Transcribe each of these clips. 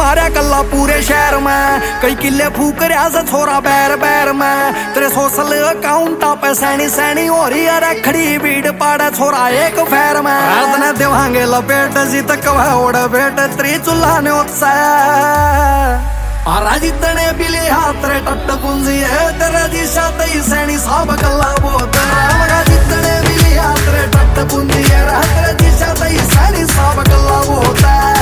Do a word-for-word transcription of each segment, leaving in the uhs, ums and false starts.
मारा कल्ला पूरे शहर में, कई किले फूक रहा से छोरा बैर बैर में। तेरे सोशल अकाउंट पे सैनी सैनी हो रही है रखड़ी भीड़ पाड़ा छोरा एक फेर में। अर्दने देवांगे लपेट जी तक ओढ़ बेट त्री चूल्हा ने उत्साह जितने बिले हाथ रे टट पुंजी है तेरे दिशा तई सैनी सब कल्ला बोत जितने बिले हाथ रे टट पुंजी है तेरे दिशा तई सैनी सब कल्ला बोत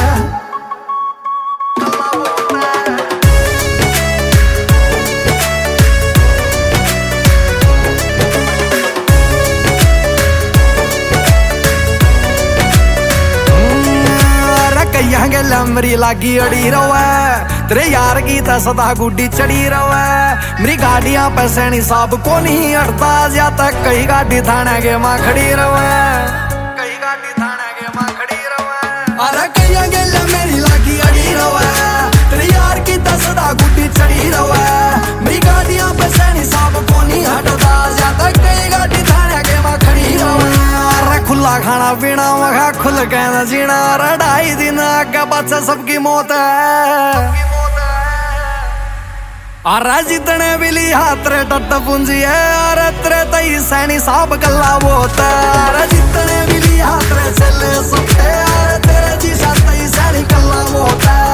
मेरी लागी अड़ी रवे तेरे यार की तो सदा गुड्डी चढ़ी रवे। मेरी गाड़ियां पे सैनी साहब को नहीं अड़ता जाता कई गाड़ी थाने के मां खड़ी रवे, कई गाड़ी थाने के मां खड़ी रवे। अरे कई गेला मेरी लागी अड़ी रवे तेरे यार की तो सदा गुड्डी चढ़ी रवे। मेरी गाड़ियां पे सैनी साहब को नहीं हटता जाता कई गाड़ी थाने के मां खड़ी रवे। खुला खाना पीना मखा खुल कहना जीना ढाई दिन आगे बच्चा सबकी मौत है। अरे जितने बिली हाथ रे टट पूंजी है अरे तेरे तई सैनी साहब कल्ला बोत है। अरे जितने बिली हाथ रे चले सबके अरे तेरे दिशा तई सैनी कल्ला बोत है।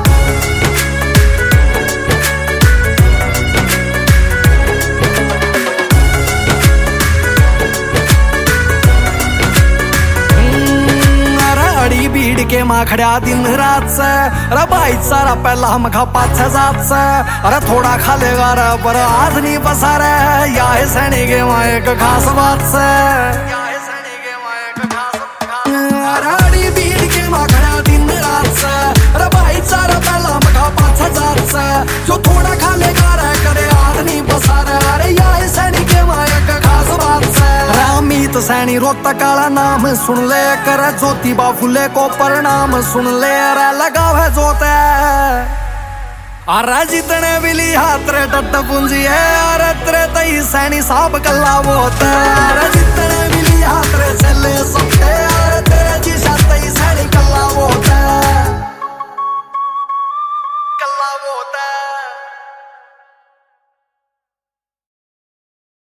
भीड़ के मां खड़ा दिन रात से अरे भाई सारा पहला हम खा पाँच छह जात से। अरे थोड़ा खा लेगा रे पर आज नहीं बसा रे या है सैनी के मां एक खास बात से। अरे भीड़ के मां खड़ा दिन रात से अरे भाई सारा पहला हम खा पाँच छह जात से। जो थोड़ा खा लेगा रे करे आज नहीं बसा रे अरे या है सैनी के मां एक खास बात से। रामीत सैनी रोता काला नाम सुन ले कर ज्योतिबा फुले को प्रणाम सुन ले रे लगा है जोते। अरे जितने बिली हाथ रे टट पूंजी है अरे तेरे तई सैनी साहब कल्ला बोत है। अरे जितने